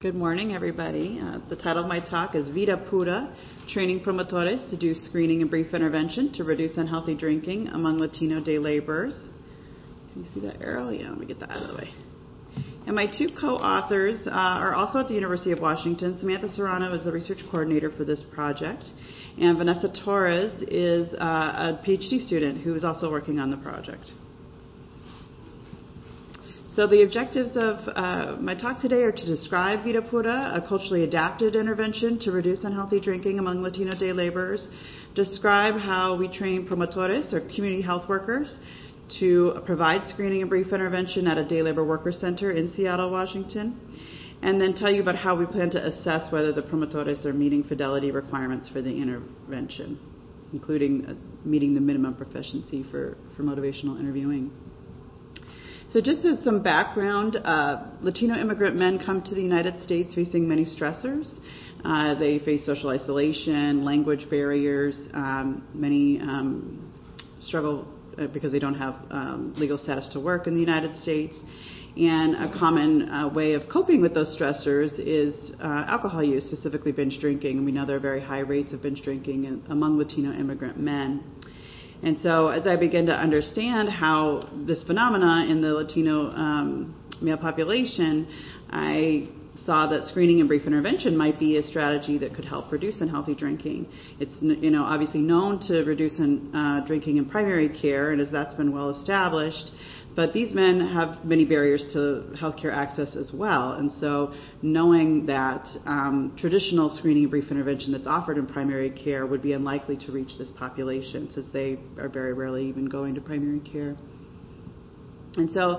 Good morning, everybody. The title of my talk is Vida Pura, Training Promotores to do Screening and Brief Intervention to Reduce Unhealthy Drinking Among Latino Day Laborers. Can you see that arrow? Yeah, let me get that out of the way. And my two co-authors are also at the University of Washington. Samantha Serrano is the research coordinator for this project, and Vanessa Torres is a PhD student who is also working on the project. So the objectives of my talk today are to describe Vida Pura, a culturally adapted intervention to reduce unhealthy drinking among Latino day laborers, describe how we train promotores, or community health workers, to provide screening and brief intervention at a day labor worker center in Seattle, Washington, and then tell you about how we plan to assess whether the promotores are meeting fidelity requirements for the intervention, including meeting the minimum proficiency for motivational interviewing. So just as some background, Latino immigrant men come to the United States facing many stressors. They face social isolation, language barriers, many struggle because they don't have legal status to work in the United States. And a common way of coping with those stressors is alcohol use, specifically binge drinking. And we know there are very high rates of binge drinking among Latino immigrant men. And so as I began to understand how this phenomena in the Latino male population, I saw that screening and brief intervention might be a strategy that could help reduce unhealthy drinking. It's obviously known to reduce drinking in primary care, and as that's been well established. But these men have many barriers to healthcare access as well. And so knowing that traditional screening and brief intervention that's offered in primary care would be unlikely to reach this population, since they are very rarely even going to primary care. And so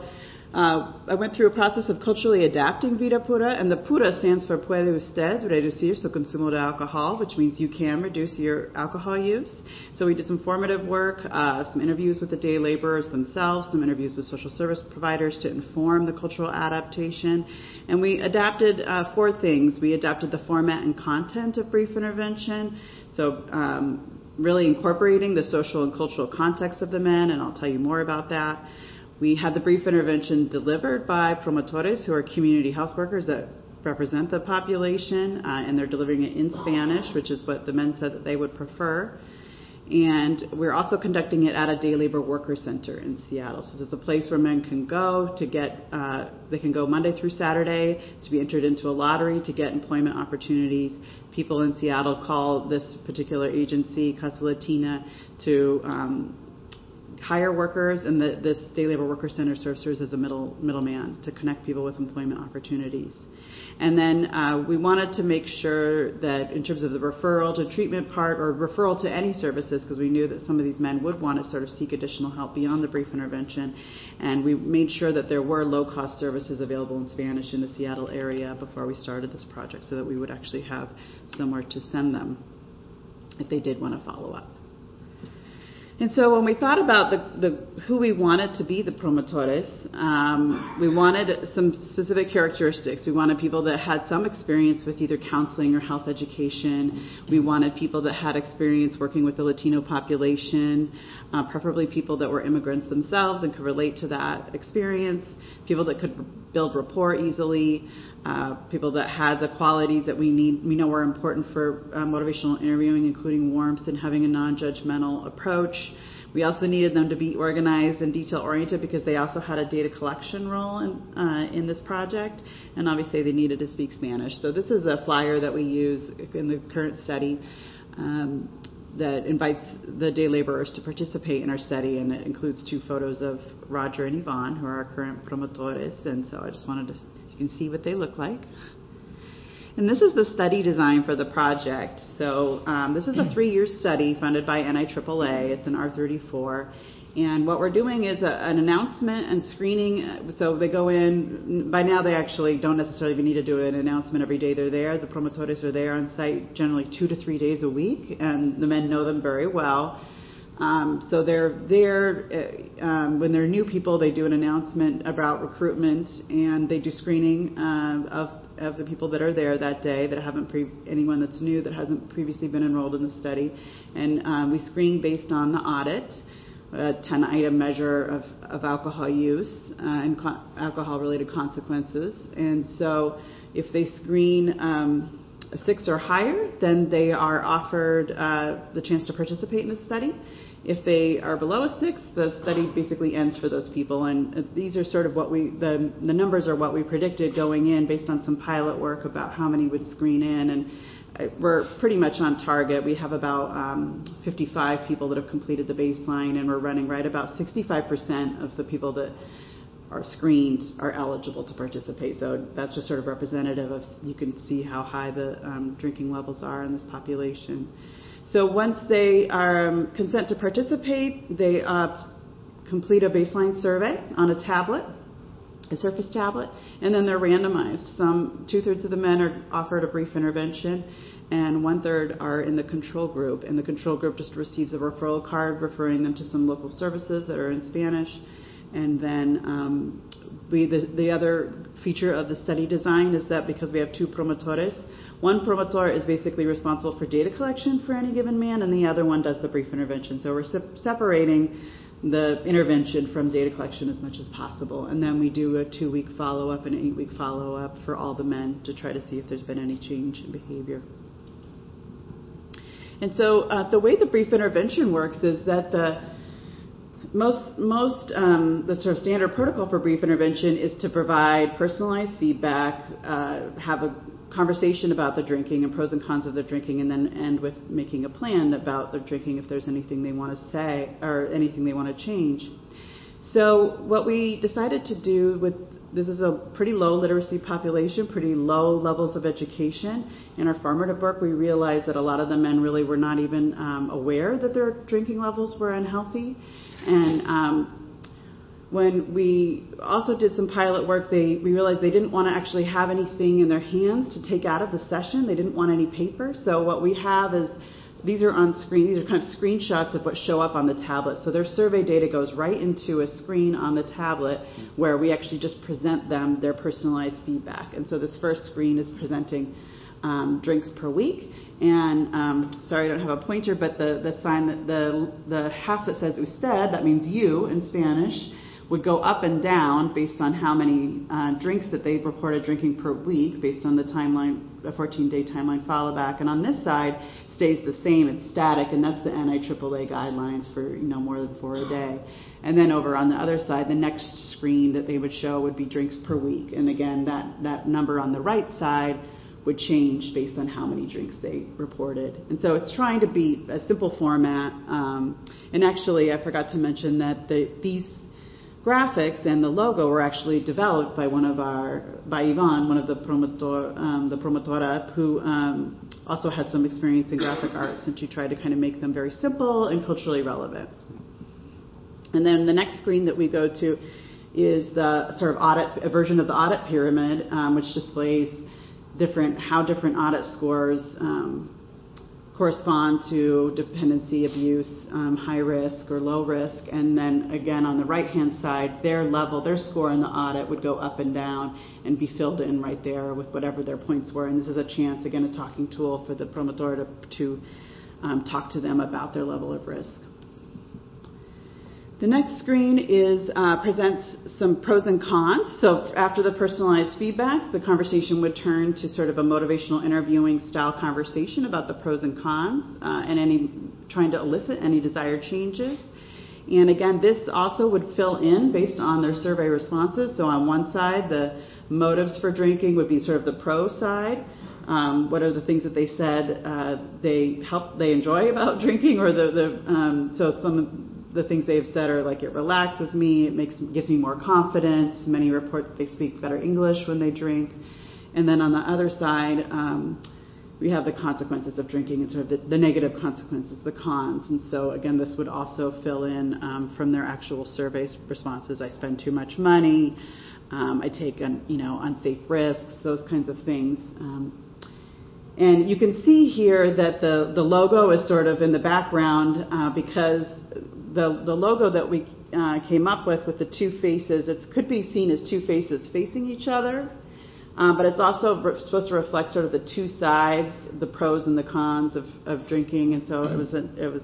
I went through a process of culturally adapting Vida Pura, and the Pura stands for Puede Usted Reducir Su Consumo de Alcohol, which means you can reduce your alcohol use. So we did some formative work, some interviews with the day laborers themselves, some interviews with social service providers to inform the cultural adaptation. And we adapted 4 things. We adapted the format and content of brief intervention, so really incorporating the social and cultural context of the men, and I'll tell you more about that. We had the brief intervention delivered by promotores, who are community health workers that represent the population, and they're delivering it in Spanish, which is what the men said that they would prefer. And we're also conducting it at a day labor worker center in Seattle. So it's a place where men can go to get, they can go Monday through Saturday to be entered into a lottery to get employment opportunities. People in Seattle call this particular agency, Casa Latina, to hire workers, and this day labor worker center serves as a middleman to connect people with employment opportunities. And then we wanted to make sure that in terms of the referral to treatment part, or referral to any services, because we knew that some of these men would want to sort of seek additional help beyond the brief intervention, and we made sure that there were low-cost services available in Spanish in the Seattle area before we started this project, so that we would actually have somewhere to send them if they did want to follow up. And so when we thought about who we wanted to be the promotores, we wanted some specific characteristics. We wanted people that had some experience with either counseling or health education. We wanted people that had experience working with the Latino population, preferably people that were immigrants themselves and could relate to that experience, people that could build rapport easily, people that had the qualities that we know are important for motivational interviewing, including warmth and having a non-judgmental approach. We also needed them to be organized and detail-oriented, because they also had a data collection role in this project, and obviously they needed to speak Spanish. So this is a flyer that we use in the current study that invites the day laborers to participate in our study, and it includes 2 photos of Roger and Yvonne, who are our current promotores, and so I just wanted to, you can see what they look like. And this is the study design for the project. So this is a 3-year study funded by NIAAA. It's an R34. And what we're doing is an announcement and screening. So they go in. By now they actually don't necessarily even need to do an announcement every day they're there. The promotores are there on site generally 2 to 3 days a week, and the men know them very well. So they're there when they're new people. They do an announcement about recruitment, and they do screening of the people that are there that day, that haven't anyone that's new that hasn't previously been enrolled in the study, and we screen based on the audit. a 10-item measure of alcohol use and alcohol-related consequences. And so if they screen a 6 or higher, then they are offered the chance to participate in the study. If they are below a 6, the study basically ends for those people. And these are sort of what the numbers are what we predicted going in based on some pilot work about how many would screen in. And we're pretty much on target. We have about 55 people that have completed the baseline, and we're running right about 65% of the people that are screened are eligible to participate. So that's just sort of representative of, you can see how high the drinking levels are in this population. So once they consent to participate, they complete a baseline survey on a tablet, a Surface tablet, and then they're randomized. 2/3 of the men are offered a brief intervention, and 1/3 are in the control group. And the control group just receives a referral card referring them to some local services that are in Spanish. And then the other feature of the study design is that because we have 2 promotores, one promotor is basically responsible for data collection for any given man, and the other one does the brief intervention. So we're separating the intervention from data collection as much as possible. And then we do a 2-week follow-up and an 8-week follow-up for all the men to try to see if there's been any change in behavior. And so the way the brief intervention works is that the sort of standard protocol for brief intervention is to provide personalized feedback, have a conversation about the drinking and pros and cons of the drinking, and then end with making a plan about the drinking if there's anything they want to say or anything they want to change. So what we decided to do this is a pretty low literacy population, pretty low levels of education. In our formative work, we realized that a lot of the men really were not even aware that their drinking levels were unhealthy. And when we also did some pilot work, we realized they didn't want to actually have anything in their hands to take out of the session. They didn't want any paper. So what we have is, these are on screen. These are kind of screenshots of what show up on the tablet. So their survey data goes right into a screen on the tablet where we actually just present them their personalized feedback. And so this first screen is presenting drinks per week. And sorry, I don't have a pointer, but the sign that the half that says usted, that means you in Spanish, would go up and down based on how many drinks that they reported drinking per week based on the timeline, the 14-day timeline follow back. And on this side, stays the same, it's static, and that's the NIAAA guidelines for more than 4 a day. And then over on the other side, the next screen that they would show would be drinks per week. And again, that number on the right side would change based on how many drinks they reported. And so it's trying to be a simple format. And actually, I forgot to mention that these graphics and the logo were actually developed by Yvonne, one of the promotora, who also had some experience in graphic arts, and she tried to kind of make them very simple and culturally relevant. And then the next screen that we go to is the sort of a version of the audit pyramid, which displays how different audit scores correspond to dependency, abuse, high risk or low risk. And then again, on the right-hand side, their score in the audit would go up and down and be filled in right there with whatever their points were. And this is a chance, again, a talking tool for the promotor to talk to them about their level of risk. The next screen presents some pros and cons. So after the personalized feedback, the conversation would turn to sort of a motivational interviewing style conversation about the pros and cons and trying to elicit any desired changes. And again, this also would fill in based on their survey responses. So on one side, the motives for drinking would be sort of the pro side. What are the things that they said they enjoy about drinking, or so some of the things they've said are like, it relaxes me, gives me more confidence. Many report that they speak better English when they drink. And then on the other side, we have the consequences of drinking and sort of the negative consequences, the cons. And so again, this would also fill in from their actual survey responses. I spend too much money. I take unsafe risks, those kinds of things. And you can see here that the logo is sort of in the background because the logo that we came up with the 2 faces, it could be seen as 2 faces facing each other, but it's also supposed to reflect sort of the 2 sides, the pros and the cons of drinking. And so it was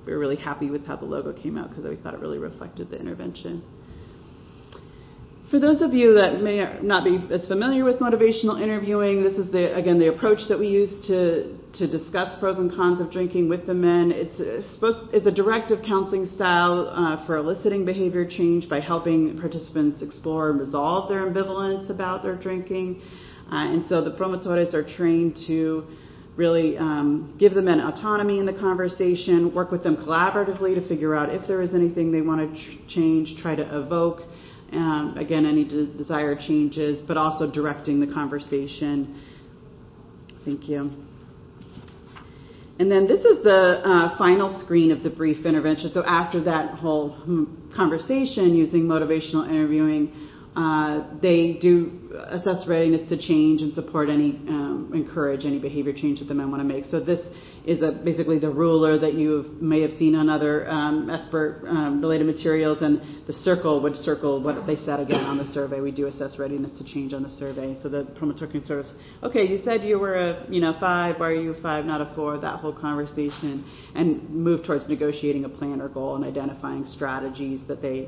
we were really happy with how the logo came out because we thought it really reflected the intervention. For those of you that may not be as familiar with motivational interviewing, this is the approach that we use to discuss pros and cons of drinking with the men. It's a directive counseling style for eliciting behavior change by helping participants explore and resolve their ambivalence about their drinking. And so the promotores are trained to really give the men autonomy in the conversation, work with them collaboratively to figure out if there is anything they want to change, try to evoke, again, any desired changes, but also directing the conversation. Thank you. And then this is the final screen of the brief intervention. So after that whole conversation using motivational interviewing, they do assess readiness to change and support encourage any behavior change that the men want to make. So this is basically the ruler that you may have seen on other ESPER-related materials, and the circle would circle what they said again on the survey. We do assess readiness to change on the survey. So the promoter can sort of, okay, you said you were a 5, why are you a 5, not a 4, that whole conversation, and move towards negotiating a plan or goal and identifying strategies that they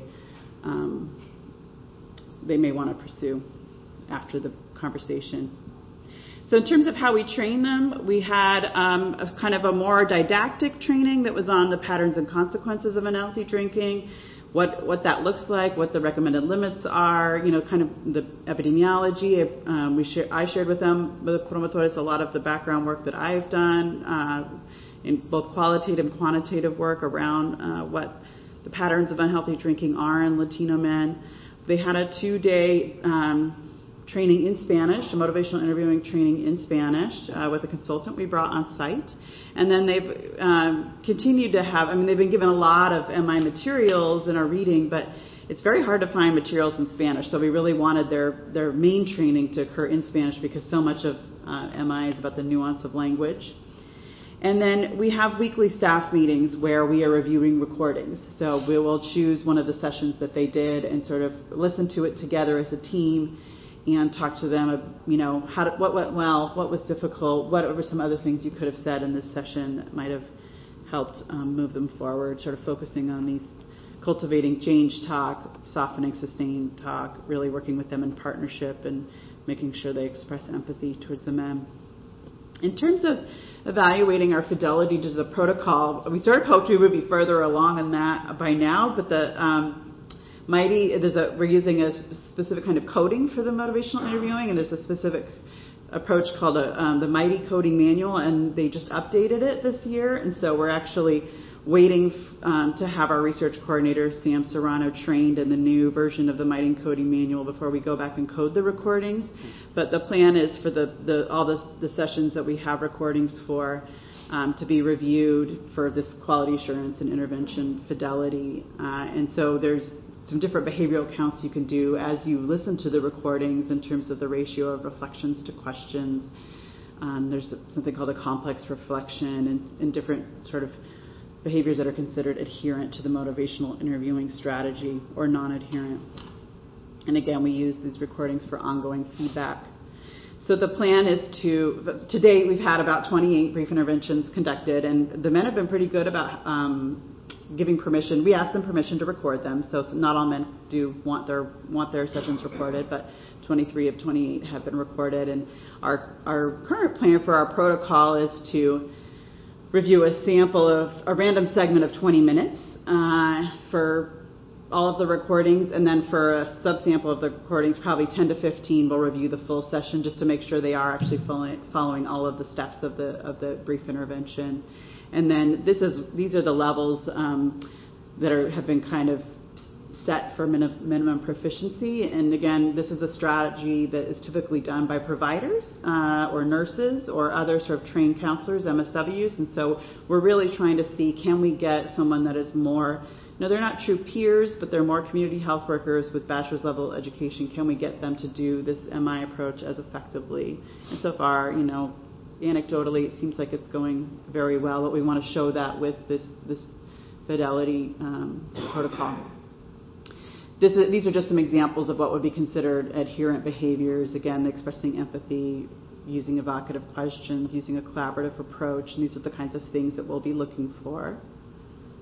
may want to pursue after the conversation. So in terms of how we train them, we had a kind of a more didactic training that was on the patterns and consequences of unhealthy drinking, what that looks like, what the recommended limits are, kind of the epidemiology. I shared with them, with the promotores, a lot of the background work that I've done in both qualitative and quantitative work around what the patterns of unhealthy drinking are in Latino men. They had a 2-day training in Spanish, a motivational interviewing training in Spanish with a consultant we brought on site. And then they've continued to have, they've been given a lot of MI materials in our reading, but it's very hard to find materials in Spanish. So we really wanted their main training to occur in Spanish because so much of MI is about the nuance of language. And then we have weekly staff meetings where we are reviewing recordings. So we will choose one of the sessions that they did and sort of listen to it together as a team and talk to them, what went well, what was difficult, what were some other things you could have said in this session that might have helped move them forward, sort of focusing on these cultivating change talk, softening sustained talk, really working with them in partnership and making sure they express empathy towards the men. In terms of evaluating our fidelity to the protocol, we sort of hoped we would be further along in that by now, but we're using a specific kind of coding for the motivational interviewing, and there's a specific approach called the Mighty Coding Manual, and they just updated it this year, and so we're actually waiting to have our research coordinator, Sam Serrano, trained in the new version of the Mighty Coding Manual before we go back and code the recordings. But the plan is for all the sessions that we have recordings for to be reviewed for this quality assurance and intervention fidelity. And so there's some different behavioral counts you can do as you listen to the recordings in terms of the ratio of reflections to questions. There's something called a complex reflection and different sort of behaviors that are considered adherent to the motivational interviewing strategy or non-adherent. And again, we use these recordings for ongoing feedback. So the plan is to date, we've had about 28 brief interventions conducted, and the men have been pretty good about giving permission. We ask them permission to record them, so not all men do want their sessions recorded, but 23 of 28 have been recorded. And our current plan for our protocol is to review a sample of a random segment of 20 minutes for all of the recordings, and then for a subsample of the recordings, probably 10 to 15, we'll review the full session just to make sure they are actually following all of the steps of the brief intervention. And then these are the levels that have been kind of set for minimum proficiency. And again, this is a strategy that is typically done by providers or nurses or other sort of trained counselors, MSWs. And so we're really trying to see, can we get someone that is more, they're not true peers, but they're more community health workers with bachelor's level education. Can we get them to do this MI approach as effectively? And so far, anecdotally, it seems like it's going very well, but we want to show that with this fidelity protocol. These are just some examples of what would be considered adherent behaviors. Again, expressing empathy, using evocative questions, using a collaborative approach, and these are the kinds of things that we'll be looking for.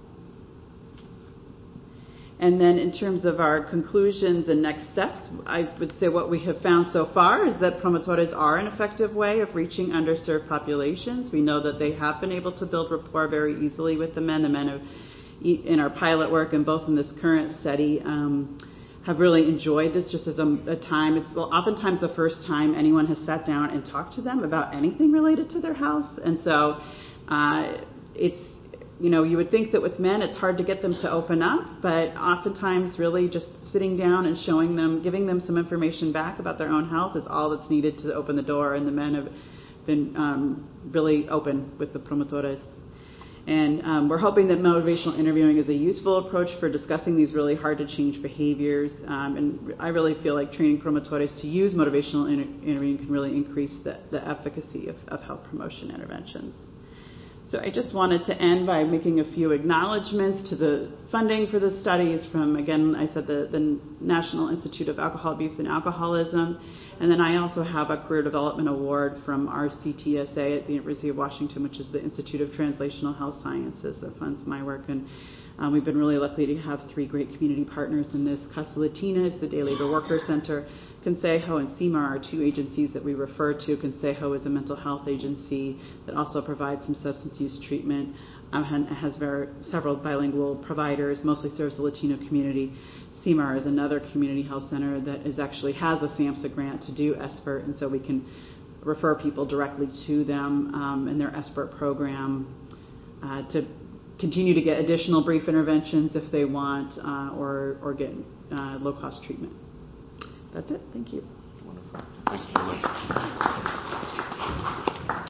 And then in terms of our conclusions and next steps, I would say what we have found so far is that promotores are an effective way of reaching underserved populations. We know that they have been able to build rapport very easily with the men. The men have, in our pilot work and both in this current study, have really enjoyed this just as a time. It's oftentimes the first time anyone has sat down and talked to them about anything related to their health. And so it's, you would think that with men it's hard to get them to open up, but oftentimes really just sitting down and showing them, giving them some information back about their own health is all that's needed to open the door, and the men have been really open with the promotores. And we're hoping that motivational interviewing is a useful approach for discussing these really hard to change behaviors, and I really feel like training promotores to use motivational interviewing can really increase the efficacy of health promotion interventions. So I just wanted to end by making a few acknowledgments to the funding for the studies from, again, I said the National Institute of Alcohol Abuse and Alcoholism, and then I also have a Career Development Award from RCTSA at the University of Washington, which is the Institute of Translational Health Sciences that funds my work. And we've been really lucky to have 3 great community partners in this. Casa Latina is the Day Labor Worker Center. Consejo and CIMAR are 2 agencies that we refer to. Consejo is a mental health agency that also provides some substance use treatment. It has several bilingual providers, mostly serves the Latino community. CIMAR is another community health center that actually has a SAMHSA grant to do SBIRT, and so we can refer people directly to them in their SBIRT program to continue to get additional brief interventions if they want or get low-cost treatment. That's it. Thank you. Wonderful. Thank you.